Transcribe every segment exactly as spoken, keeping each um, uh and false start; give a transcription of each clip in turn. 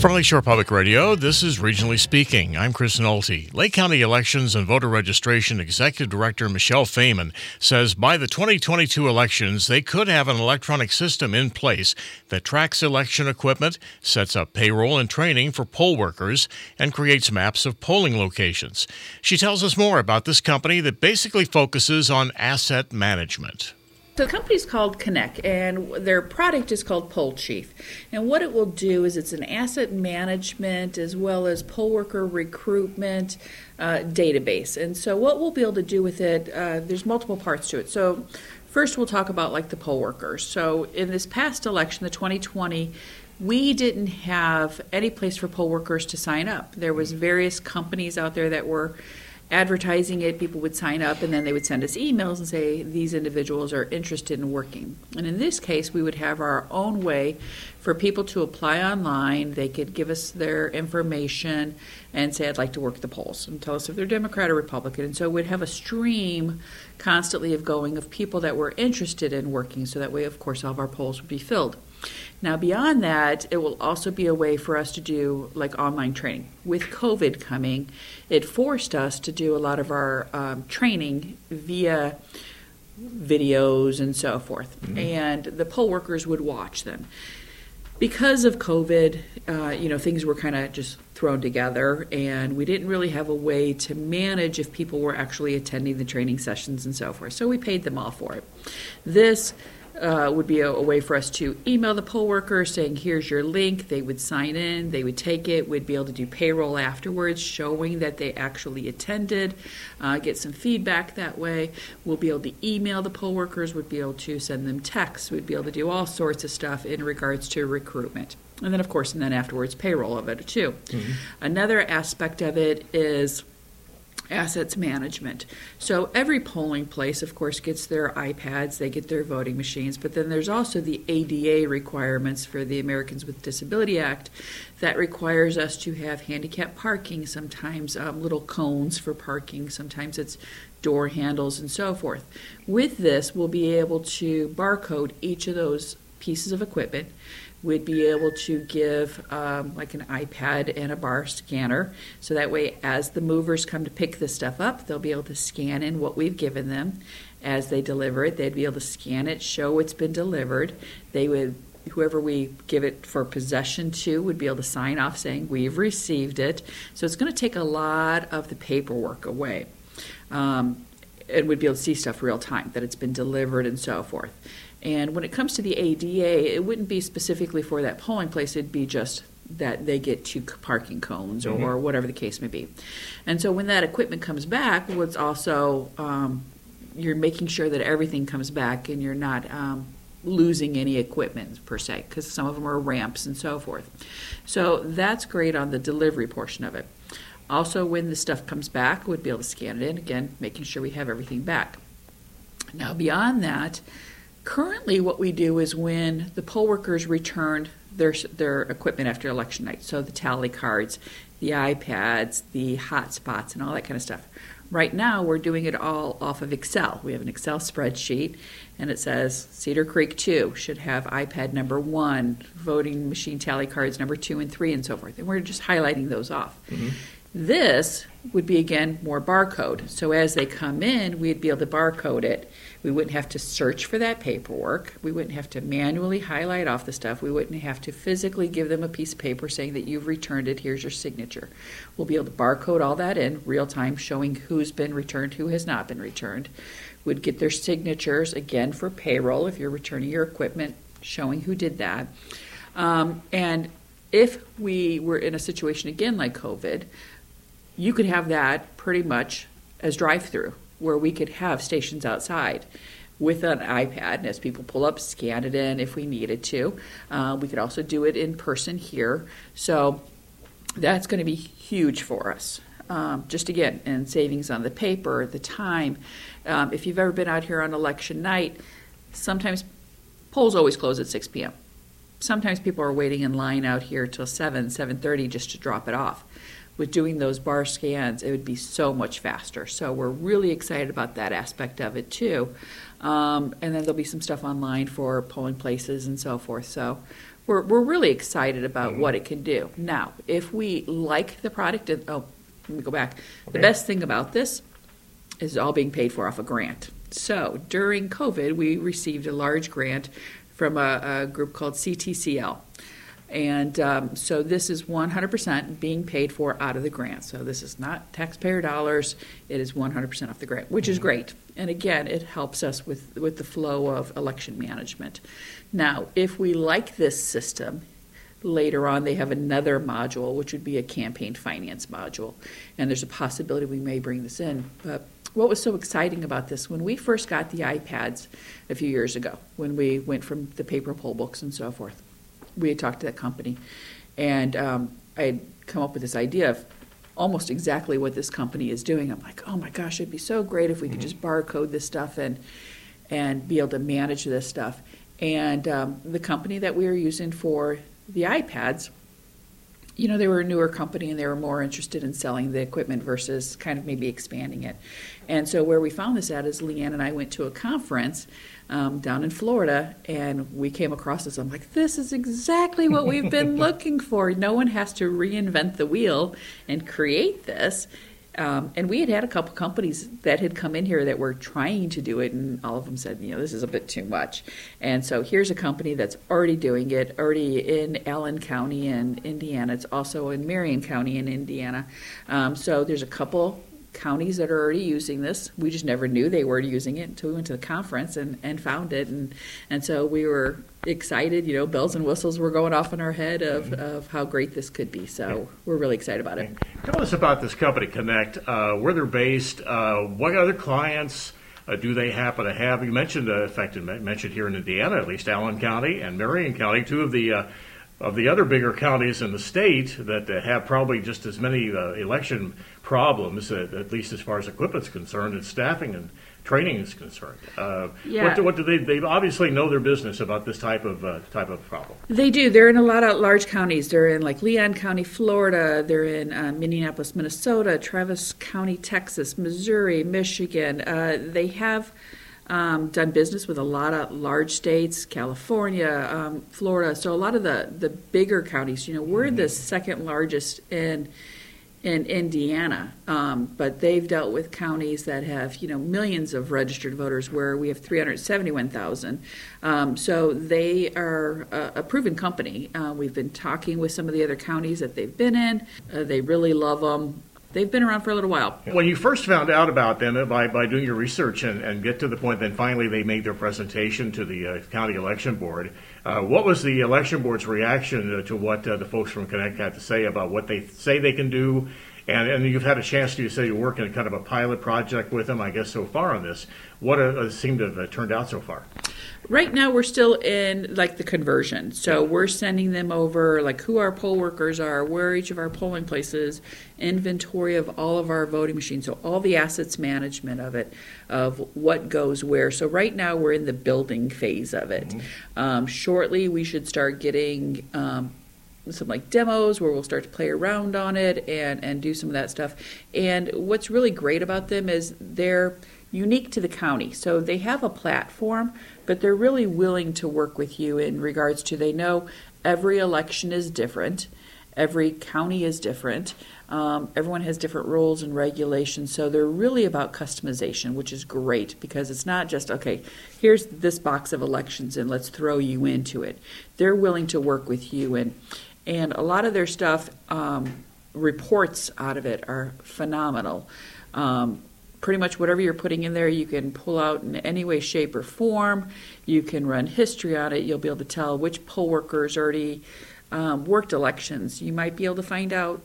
From Lakeshore Public Radio, this is Regionally Speaking. I'm Chris Nolte. Lake County Elections and Voter Registration Executive Director Michelle Fehman says by the twenty twenty-two elections, they could have an electronic system in place that tracks election equipment, sets up payroll and training for poll workers, and creates maps of polling locations. She tells us more about this company that basically focuses on asset management. So the company's called Connect, and their product is called Poll Chief. And what it will do is it's an asset management as well as poll worker recruitment uh, database. And so what we'll be able to do with it, uh, there's multiple parts to it. So first we'll talk about like the poll workers. So in this past election, the twenty twenty, we didn't have any place for poll workers to sign up. There was various companies out there that were advertising it. People would sign up and then they would send us emails and say these individuals are interested in working. And in this case, we would have our own way for people to apply online. They could give us their information and say, I'd like to work the polls, and tell us if they're Democrat or Republican. And so we'd have a stream constantly of going of people that were interested in working, so that way, of course, all of our polls would be filled. Now, beyond that, it will also be a way for us to do like online training. With COVID coming, it forced us to do a lot of our um, training via videos and so forth. Mm-hmm. And the poll workers would watch them. Because of COVID, uh, you know, things were kind of just thrown together, and we didn't really have a way to manage if people were actually attending the training sessions and so forth. So we paid them all for it. This Uh, would be a, a way for us to email the poll worker saying, here's your link. They would sign in, they would take it, we'd be able to do payroll afterwards, showing that they actually attended, uh, get some feedback that way. We'll be able to email the poll workers, we'd be able to send them texts, we'd be able to do all sorts of stuff in regards to recruitment. And then, of course, and then afterwards, payroll of it too. Mm-hmm. Another aspect of it is assets management. So every polling place, of course, gets their iPads, they get their voting machines, but then there's also the A D A requirements for the Americans with Disability Act that requires us to have handicap parking, sometimes um, little cones for parking, sometimes it's door handles and so forth. With this, we'll be able to barcode each of those pieces of equipment. We'd be able to give um, like an iPad and a bar scanner, so that way as the movers come to pick this stuff up, they'll be able to scan in what we've given them. As they deliver it, they'd be able to scan it, show it's been delivered. They would, whoever we give it for possession to, would be able to sign off saying we've received it. So it's going to take a lot of the paperwork away. Um, and we'd be able to see stuff real time, that it's been delivered and so forth. And when it comes to the A D A, it wouldn't be specifically for that polling place. It'd be just that they get two parking cones or, mm-hmm. or whatever the case may be. And so when that equipment comes back, what's also, um, you're making sure that everything comes back and you're not um, losing any equipment per se, because some of them are ramps and so forth. So that's great on the delivery portion of it. Also, when the stuff comes back, we'd be able to scan it in, again, making sure we have everything back. Now, beyond that, currently what we do is when the poll workers return their their equipment after election night, so the tally cards, the iPads, the hotspots, and all that kind of stuff. Right now, we're doing it all off of Excel. We have an Excel spreadsheet, and it says Cedar Creek two should have iPad number one, voting machine tally cards number two and three, and so forth. And we're just highlighting those off. Mm-hmm. This would be, again, more barcode. So as they come in, we'd be able to barcode it. We wouldn't have to search for that paperwork. We wouldn't have to manually highlight off the stuff. We wouldn't have to physically give them a piece of paper saying that you've returned it, here's your signature. We'll be able to barcode all that in real time, showing who's been returned, who has not been returned. We'd get their signatures, again, for payroll if you're returning your equipment, showing who did that. Um, and if we were in a situation, again, like COVID, you could have that pretty much as drive-through, where we could have stations outside with an iPad, and as people pull up, scan it in if we needed to. Uh, we could also do it in person here. So that's going to be huge for us. Um, just again, and savings on the paper, the time. Um, if you've ever been out here on election night, sometimes polls always close at six p.m. Sometimes people are waiting in line out here till seven, seven thirty just to drop it off. With doing those bar scans, it would be so much faster. So we're really excited about that aspect of it too. Um, and then there'll be some stuff online for polling places and so forth. So we're, we're really excited about mm-hmm. what it can do. Now, if we like the product, oh, let me go back. Okay. The best thing about this is all being paid for off a grant. So during COVID, we received a large grant from a, a group called C T C L. And um, so this is one hundred percent being paid for out of the grant. So this is not taxpayer dollars. It is one hundred percent off the grant, which is great. And again, it helps us with, with the flow of election management. Now, if we like this system, later on they have another module, which would be a campaign finance module. And there's a possibility we may bring this in. But what was so exciting about this, when we first got the iPads a few years ago, when we went from the paper poll books and so forth, we had talked to that company, and um, I had come up with this idea of almost exactly what this company is doing. I'm like, oh my gosh, it'd be so great if we could just barcode this stuff and and be able to manage this stuff. And um, the company that we were using for the iPads, you know, they were a newer company and they were more interested in selling the equipment versus kind of maybe expanding it. And so where we found this at is Leanne and I went to a conference um, down in Florida, and we came across this. I'm like, this is exactly what we've been looking for. No one has to reinvent the wheel and create this. Um, and we had had a couple companies that had come in here that were trying to do it, and all of them said, you know, this is a bit too much. And so here's a company that's already doing it, already in Allen County in Indiana. It's also in Marion County in Indiana. Um, so there's a couple counties that are already using this. We just never knew they were using it until we went to the conference and, and found it. And, and so we were excited, you know, bells and whistles were going off in our head of, mm-hmm. of how great this could be. So we're really excited about it. Tell us about this company, Connect, uh, where they're based, uh, what other clients uh, do they happen to have? You mentioned, uh, in fact, you mentioned here in Indiana, at least Allen County and Marion County, two of the uh, of the other bigger counties in the state that uh, have probably just as many uh, election problems, uh, at least as far as equipment's concerned, and staffing and training is concerned. Uh, yeah. What do, what do they? They obviously know their business about this type of uh, type of problem. They do. They're in a lot of large counties. They're in like Leon County, Florida. They're in uh, Minneapolis, Minnesota, Travis County, Texas, Missouri, Michigan. Uh, they have um, done business with a lot of large states, California, um, Florida. So a lot of the the bigger counties. You know, we're mm-hmm. the second largest in. in Indiana, um, but they've dealt with counties that have, you know, millions of registered voters where we have three hundred seventy-one thousand. Um, so they are a, a proven company. Uh, we've been talking with some of the other counties that they've been in. Uh, they really love them. They've been around for a little while. When you first found out about them by, by doing your research and, and get to the point that finally they made their presentation to the uh, county election board, uh, what was the election board's reaction to what uh, the folks from Connect had to say about what they say they can do? And, and you've had a chance to, you say, you work in kind of a pilot project with them, I guess, so far on this. What uh, seemed to have uh, turned out so far? Right now, we're still in, like, the conversion. So we're sending them over, like, who our poll workers are, where each of our polling places, inventory of all of our voting machines, so all the assets management of it, of what goes where. So right now, we're in the building phase of it. Mm-hmm. Um, shortly, we should start getting um, some like demos where we'll start to play around on it and, and do some of that stuff. And what's really great about them is they're unique to the county. So they have a platform, but they're really willing to work with you in regards to, they know every election is different. Every county is different. Um, everyone has different rules and regulations, so they're really about customization, which is great because it's not just, okay, here's this box of elections and let's throw you into it. They're willing to work with you, and and a lot of their stuff, um, reports out of it are phenomenal. Um, pretty much whatever you're putting in there, you can pull out in any way, shape, or form. You can run history on it. You'll be able to tell which poll workers already um, worked elections. You might be able to find out,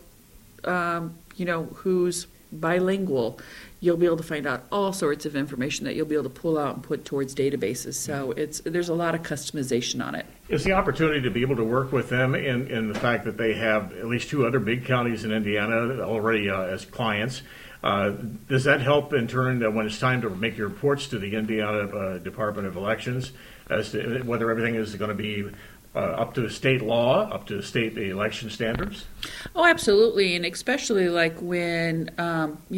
um, you know, who's bilingual. You'll be able to find out all sorts of information that you'll be able to pull out and put towards databases. So it's there's a lot of customization on it. Is the opportunity to be able to work with them in, in the fact that they have at least two other big counties in Indiana already uh, as clients, uh, does that help in turn uh, when it's time to make your reports to the Indiana uh, Department of Elections as to whether everything is going to be Uh, up to state law, up to state election standards? Oh, absolutely, and especially like when, um, you know,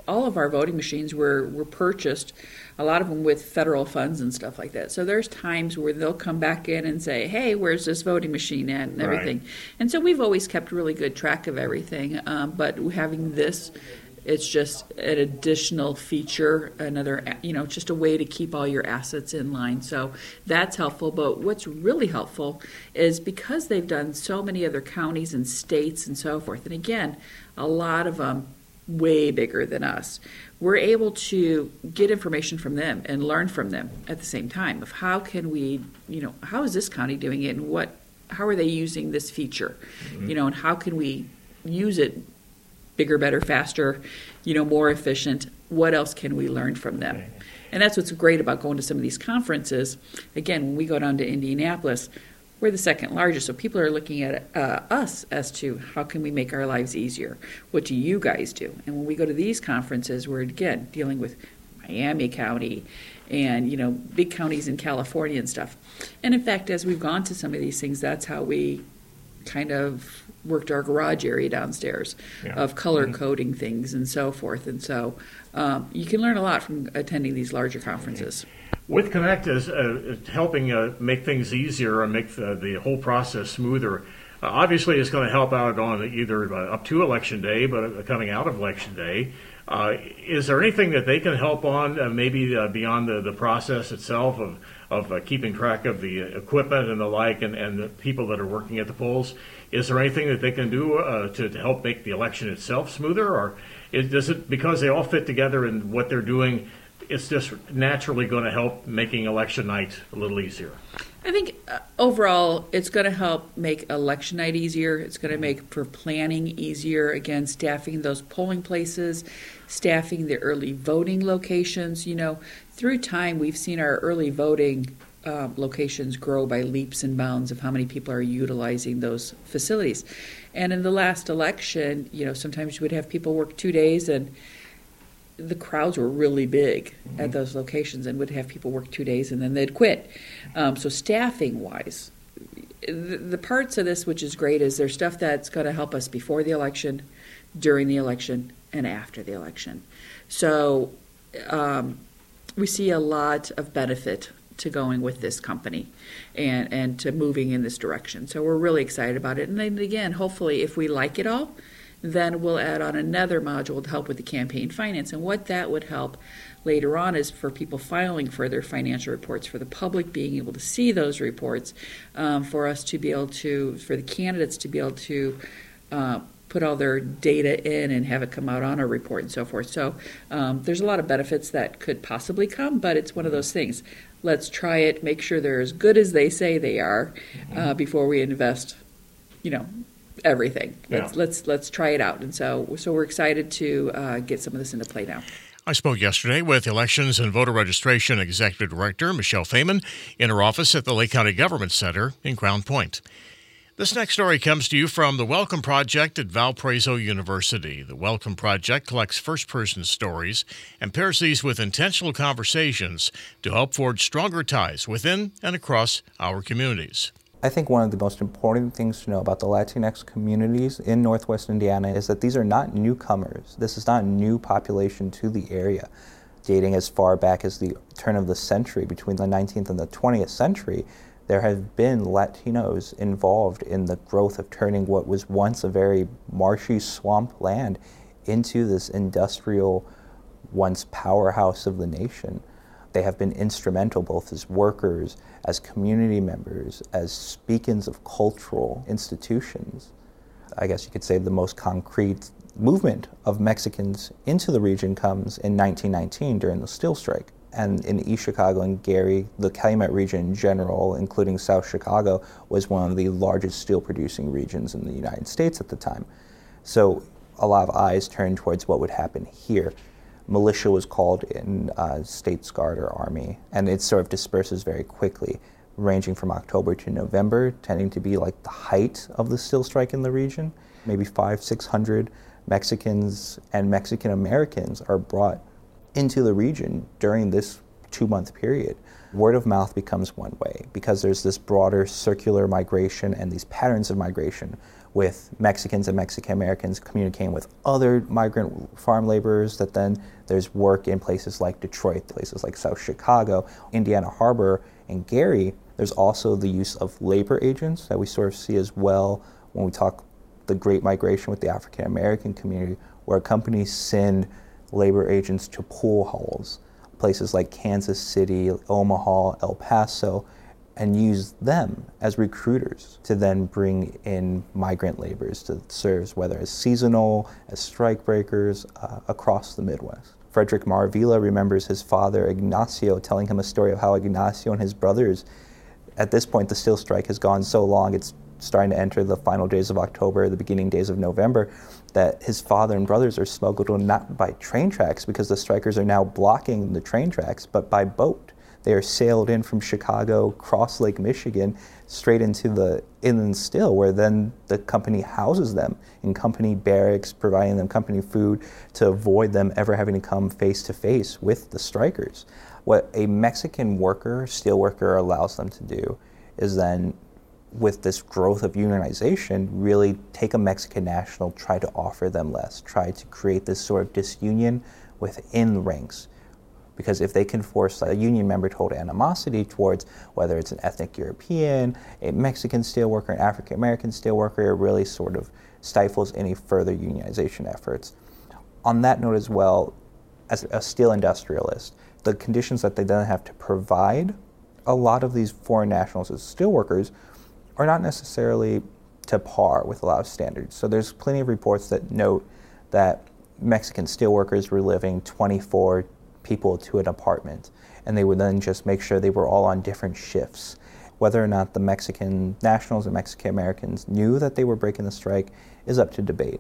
all of our voting machines were, were purchased, a lot of them with federal funds and stuff like that. So there's times where they'll come back in and say, hey, where's this voting machine at, and everything. Right. And so we've always kept really good track of everything. Um, but having this, it's just an additional feature, another, you know, just a way to keep all your assets in line. So that's helpful. But what's really helpful is because they've done so many other counties and states and so forth, and again, a lot of them way bigger than us, we're able to get information from them and learn from them at the same time of how can we, you know, how is this county doing it, and what, how are they using this feature, mm-hmm. you know, and how can we use it bigger, better, faster, you know, more efficient. What else can we learn from them? And that's what's great about going to some of these conferences. Again, when we go down to Indianapolis, we're the second largest, so people are looking at uh, us as to how can we make our lives easier? What do you guys do? And when we go to these conferences, we're, again, dealing with Miami County and, you know, big counties in California and stuff. And, in fact, as we've gone to some of these things, that's how we kind of worked our garage area downstairs yeah. of color mm-hmm. coding things and so forth. And so um, you can learn a lot from attending these larger conferences. With Connect as uh, helping uh, make things easier and make the, the whole process smoother, uh, obviously it's going to help out on either uh, up to Election Day, but uh, coming out of Election Day. Uh, is there anything that they can help on, uh, maybe uh, beyond the, the process itself of, of uh, keeping track of the equipment and the like and, and the people that are working at the polls? Is there anything that they can do uh, to, to help make the election itself smoother? Or is, does it, because they all fit together in what they're doing, it's just naturally going to help making election night a little easier? I think uh, overall it's going to help make election night easier. It's going to make for planning easier. Again, staffing those polling places, staffing the early voting locations. You know, through time we've seen our early voting uh, locations grow by leaps and bounds of how many people are utilizing those facilities. And in the last election, you know, sometimes you would have people work two days and the crowds were really big mm-hmm. at those locations and would have people work two days and then they'd quit. Um, so staffing wise, the, the parts of this which is great is there's stuff that's going to help us before the election, during the election, and after the election. So um, we see a lot of benefit to going with this company and, and to moving in this direction. So we're really excited about it. And then again, hopefully if we like it all, then we'll add on another module to help with the campaign finance. And what that would help later on is for people filing for their financial reports, for the public being able to see those reports, um, for us to be able to, for the candidates to be able to uh, put all their data in and have it come out on a report and so forth. So um, there's a lot of benefits that could possibly come, but it's one of those things. Let's try it, make sure they're as good as they say they are uh, before we invest, you know, everything. Let's, yeah. let's let's try it out. And so so we're excited to uh, get some of this into play now. I spoke yesterday with Elections and Voter Registration Executive Director Michelle Fehman in her office at the Lake County Government Center in Crown Point. This next story comes to you from the Welcome Project at Valparaiso University. The Welcome Project collects first-person stories and pairs these with intentional conversations to help forge stronger ties within and across our communities. I think one of the most important things to know about the Latinx communities in Northwest Indiana is that these are not newcomers. This is not a new population to the area. Dating as far back as the turn of the century, between the nineteenth and the twentieth century, there have been Latinos involved in the growth of turning what was once a very marshy swamp land into this industrial, once powerhouse of the nation. They have been instrumental both as workers, as community members, as beacons of cultural institutions. I guess you could say the most concrete movement of Mexicans into the region comes in nineteen nineteen during the steel strike. And in East Chicago and Gary, the Calumet region in general, including South Chicago, was one of the largest steel producing regions in the United States at the time. So a lot of eyes turned towards what would happen here. Militia was called in, uh, States Guard or Army, and it sort of disperses very quickly, ranging from October to November, tending to be like the height of the steel strike in the region. Maybe five, six hundred Mexicans and Mexican Americans are brought into the region during this two-month period. Word of mouth becomes one way because there's this broader circular migration and these patterns of migration with Mexicans and Mexican Americans communicating with other migrant farm laborers, that then there's work in places like Detroit, places like South Chicago, Indiana Harbor, and Gary. There's also the use of labor agents that we sort of see as well when we talk the Great Migration with the African American community, where companies send labor agents to pool halls, places like Kansas City, Omaha, El Paso, and use them as recruiters to then bring in migrant laborers to serve, whether as seasonal, as strike breakers, uh, across the Midwest. Frederick Maravilla remembers his father, Ignacio, telling him a story of how Ignacio and his brothers, at this point the steel strike has gone so long, it's starting to enter the final days of October, the beginning days of November, that his father and brothers are smuggled in not by train tracks because the strikers are now blocking the train tracks, but by boat. They are sailed in from Chicago, cross Lake Michigan, straight into the inland still, where then the company houses them in company barracks, providing them company food to avoid them ever having to come face to face with the strikers. What a Mexican worker, steel worker, allows them to do is then, with this growth of unionization, really take a Mexican national, try to offer them less, try to create this sort of disunion within the ranks. Because if they can force a union member to hold animosity towards whether it's an ethnic European, a Mexican steelworker, an African American steelworker, it really sort of stifles any further unionization efforts. On that note as well, as a steel industrialist, the conditions that they then have to provide a lot of these foreign nationals as steelworkers are not necessarily to par with a lot of standards. So there's plenty of reports that note that Mexican steelworkers were living twenty-four people to an apartment, and they would then just make sure they were all on different shifts. Whether or not the Mexican nationals and Mexican Americans knew that they were breaking the strike is up to debate.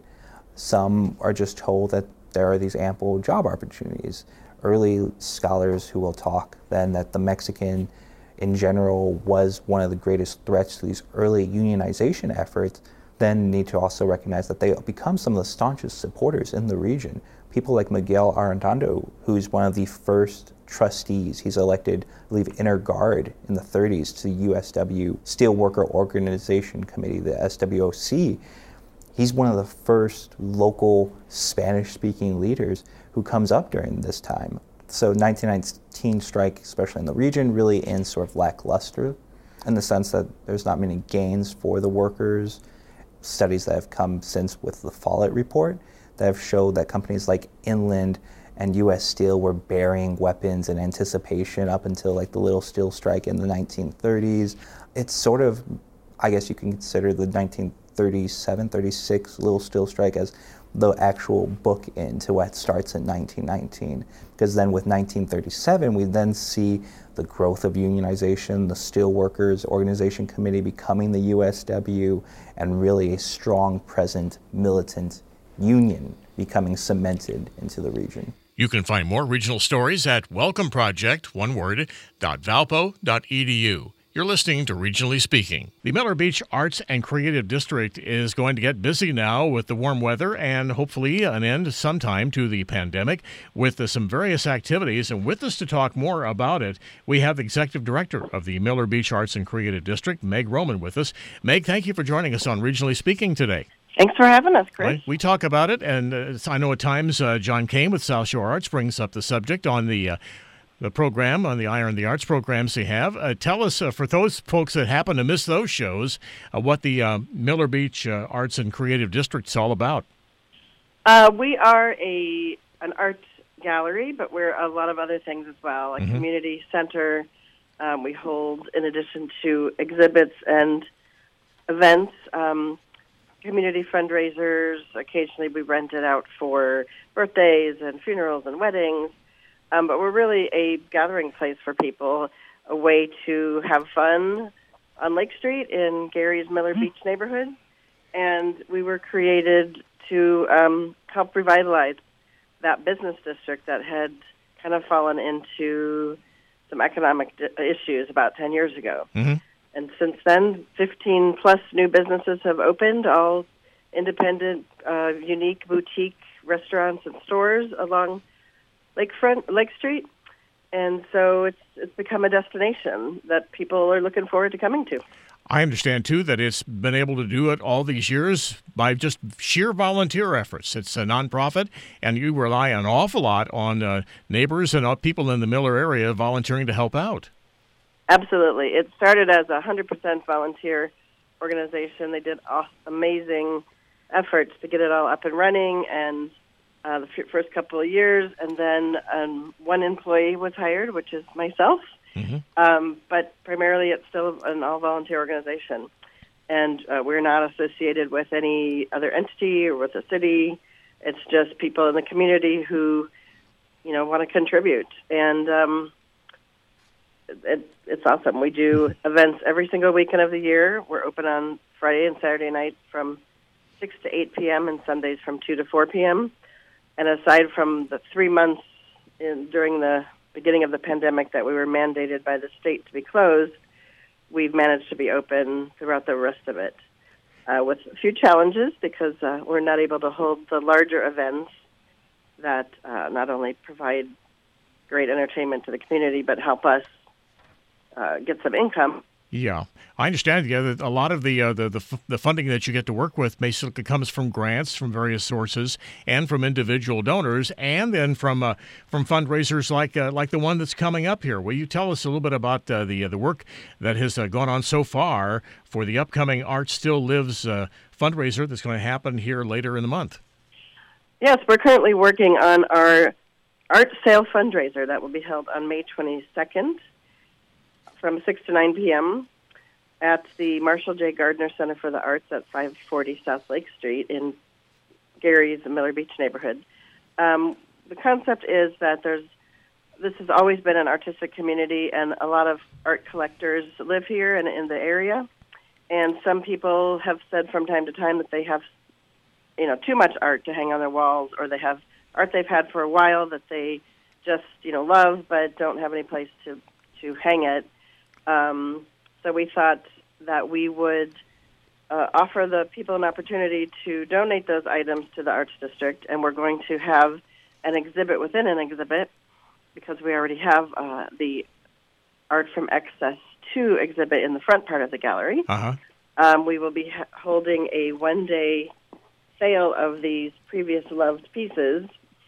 Some are just told that there are these ample job opportunities. Early scholars who will talk then that the Mexican in general was one of the greatest threats to these early unionization efforts, then need to also recognize that they become some of the staunchest supporters in the region. People like Miguel Arredondo, who's one of the first trustees. He's elected, I believe, inner guard in the thirties to the U S W Steelworker Organization Committee, the S W O C. He's one of the first local Spanish-speaking leaders who comes up during this time. So nineteen nineteen strike, especially in the region, really ends sort of lackluster in the sense that there's not many gains for the workers. Studies that have come since with the Follett report that have showed that companies like Inland and U S Steel were burying weapons in anticipation up until like the Little Steel Strike in the nineteen thirties. It's sort of, I guess you can consider the nineteen thirty-seven, thirty-six Little Steel Strike as the actual bookend to what starts in nineteen nineteen. Because then with nineteen thirty-seven, we then see the growth of unionization, the Steelworkers Organization Committee becoming the U S W, and really a strong, present, militant union becoming cemented into the region. You can find more regional stories at welcome project, one word, dot valpo dot e d u. You're listening to Regionally Speaking. The Miller Beach Arts and Creative District is going to get busy now with the warm weather and hopefully an end sometime to the pandemic with uh, some various activities. And with us to talk more about it, we have the Executive Director of the Miller Beach Arts and Creative District, Meg Roman, with us. Meg, thank you for joining us on Regionally Speaking today. Thanks for having us, Chris. Right. We talk about it, and uh, I know at times uh, John Kane with South Shore Arts brings up the subject on the uh, the program, on the Iron the Arts programs they have. Uh, tell us, uh, for those folks that happen to miss those shows, uh, what the uh, Miller Beach uh, Arts and Creative District is all about. Uh, we are a an art gallery, but we're a lot of other things as well, a Mm-hmm. community center. Um, we hold, in addition to exhibits and events, um, community fundraisers. Occasionally we rent it out for birthdays and funerals and weddings. Um, but we're really a gathering place for people, a way to have fun on Lake Street in Gary's Miller Beach neighborhood. And we were created to um, help revitalize that business district that had kind of fallen into some economic d- issues about ten years ago. Mm-hmm. And since then, fifteen plus new businesses have opened, all independent, uh, unique boutique restaurants and stores along Lakefront, Lake Street. and so it's it's become a destination that people are looking forward to coming to. I understand, too, that it's been able to do it all these years by just sheer volunteer efforts. It's a nonprofit, and you rely an awful lot on uh, neighbors and uh, people in the Miller area volunteering to help out. Absolutely. It started as a one hundred percent volunteer organization. They did amazing efforts to get it all up and running, and uh, the f- first couple of years, and then um, one employee was hired, which is myself. Mm-hmm. Um, but primarily it's still an all-volunteer organization. And uh, we're not associated with any other entity or with a city. It's just people in the community who, you know, want to contribute. And um, it, it's awesome. We do events every single weekend of the year. We're open on Friday and Saturday night from six to eight p.m. and Sundays from two to four p.m. And aside from the three months in, during the beginning of the pandemic that we were mandated by the state to be closed, we've managed to be open throughout the rest of it, uh, with a few challenges because uh, we're not able to hold the larger events that uh, not only provide great entertainment to the community but help us uh, get some income. Yeah, I understand. Yeah, that a lot of the, uh, the the f- the funding that you get to work with basically comes from grants from various sources and from individual donors, and then from uh, from fundraisers like uh, like the one that's coming up here. Will you tell us a little bit about uh, the uh, the work that has uh, gone on so far for the upcoming Art Still Lives uh, fundraiser that's going to happen here later in the month? Yes, we're currently working on our art sale fundraiser that will be held on May twenty-second. From six to nine p.m. at the Marshall J. Gardner Center for the Arts at five forty South Lake Street in Gary's Miller Beach neighborhood. Um, the concept is that there's this has always been an artistic community, and a lot of art collectors live here and in the area. And some people have said from time to time that they have, you know, too much art to hang on their walls, or they have art they've had for a while that they just, you know, love but don't have any place to, to hang it. Um, so we thought that we would uh, offer the people an opportunity to donate those items to the Arts District, and we're going to have an exhibit within an exhibit because we already have uh, the Art from Excess two exhibit in the front part of the gallery. Uh-huh. Um, we will be ha- holding a one-day sale of these previous loved pieces,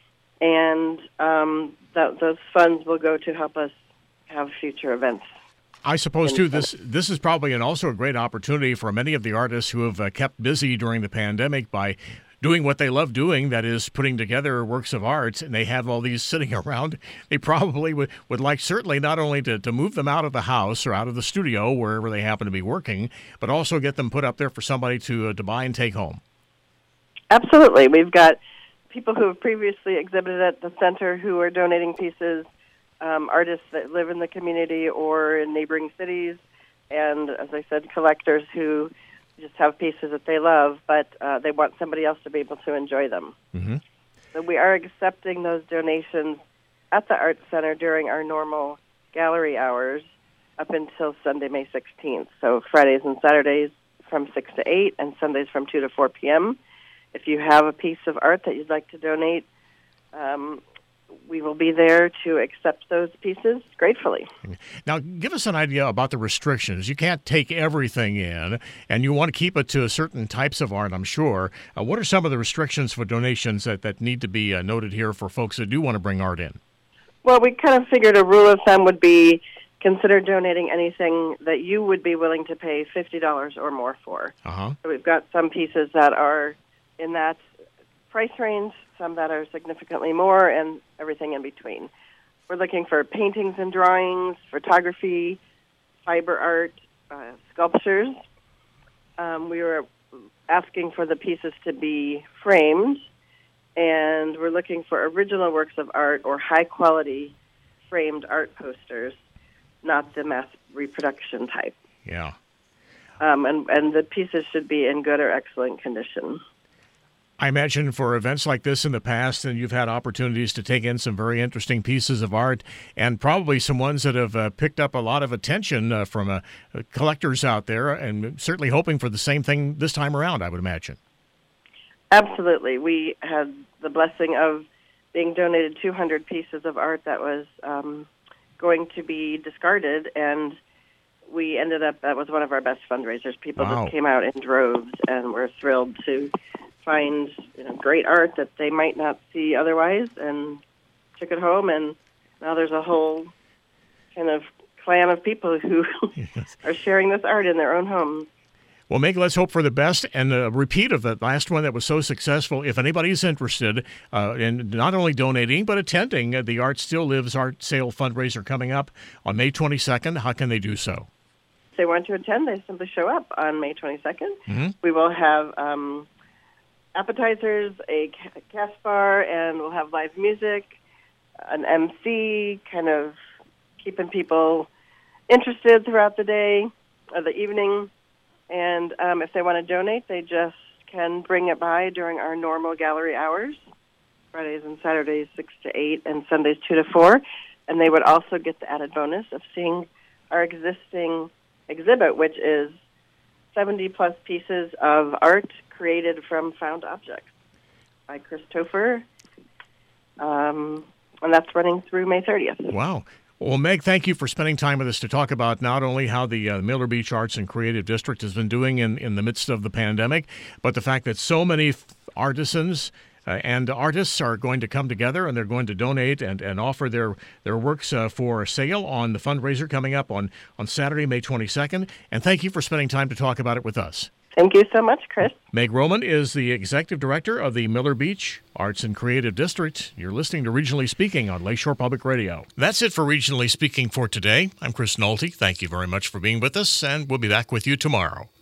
and um, th- those funds will go to help us have future events. I suppose, too, this this is probably an also a great opportunity for many of the artists who have uh, kept busy during the pandemic by doing what they love doing, that is putting together works of art, and they have all these sitting around. They probably would, would like certainly not only to, to move them out of the house or out of the studio, wherever they happen to be working, but also get them put up there for somebody to, uh, to buy and take home. Absolutely. We've got people who have previously exhibited at the center who are donating pieces, Um, artists that live in the community or in neighboring cities, and, as I said, collectors who just have pieces that they love, but uh, they want somebody else to be able to enjoy them. Mm-hmm. So we are accepting those donations at the Arts Center during our normal gallery hours up until Sunday, May sixteenth. So Fridays and Saturdays from six to eight, and Sundays from two to four p.m. If you have a piece of art that you'd like to donate, um, we will be there to accept those pieces gratefully. Now, give us an idea about the restrictions. You can't take everything in, and you want to keep it to certain types of art, I'm sure. Uh, what are some of the restrictions for donations that, that need to be uh, noted here for folks that do want to bring art in? Well, we kind of figured a rule of thumb would be consider donating anything that you would be willing to pay fifty dollars or more for. Uh-huh. So we've got some pieces that are in that price range, some that are significantly more, and everything in between. We're looking for paintings and drawings, photography, fiber art, uh, sculptures. Um, we were asking for the pieces to be framed, and we're looking for original works of art or high-quality framed art posters, not the mass reproduction type. Yeah. Um, and, and the pieces should be in good or excellent condition. I imagine for events like this in the past, and you've had opportunities to take in some very interesting pieces of art, and probably some ones that have uh, picked up a lot of attention uh, from uh, collectors out there, and certainly hoping for the same thing this time around, I would imagine. Absolutely. We had the blessing of being donated two hundred pieces of art that was um, going to be discarded, and we ended up, that was one of our best fundraisers. People Wow. just came out in droves and were thrilled to find, you know, great art that they might not see otherwise, and took it home, and now there's a whole kind of clan of people who are sharing this art in their own homes. Well, Meg, let's hope for the best, and a repeat of the last one that was so successful. If anybody's interested uh, in not only donating but attending uh, the Art Still Lives art sale fundraiser coming up on May twenty-second, how can they do so? If they want to attend, they simply show up on May twenty-second. Mm-hmm. We will have um, appetizers, a ca- cast bar, and we'll have live music, an M C, kind of keeping people interested throughout the day or the evening. And um, if they want to donate, they just can bring it by during our normal gallery hours, Fridays and Saturdays six to eight and Sundays two to four. And they would also get the added bonus of seeing our existing exhibit, which is seventy-plus pieces of art created from found objects by Chris Topher. Um, and that's running through May thirtieth. Wow. Well, Meg, thank you for spending time with us to talk about not only how the uh, Miller Beach Arts and Creative District has been doing in, in the midst of the pandemic, but the fact that so many f- artisans uh, and artists are going to come together and they're going to donate and, and offer their, their works uh, for sale on the fundraiser coming up on, on Saturday, May twenty-second. And thank you for spending time to talk about it with us. Thank you so much, Chris. Meg Roman is the Executive Director of the Miller Beach Arts and Creative District. You're listening to Regionally Speaking on Lakeshore Public Radio. That's it for Regionally Speaking for today. I'm Chris Nolte. Thank you very much for being with us, and we'll be back with you tomorrow.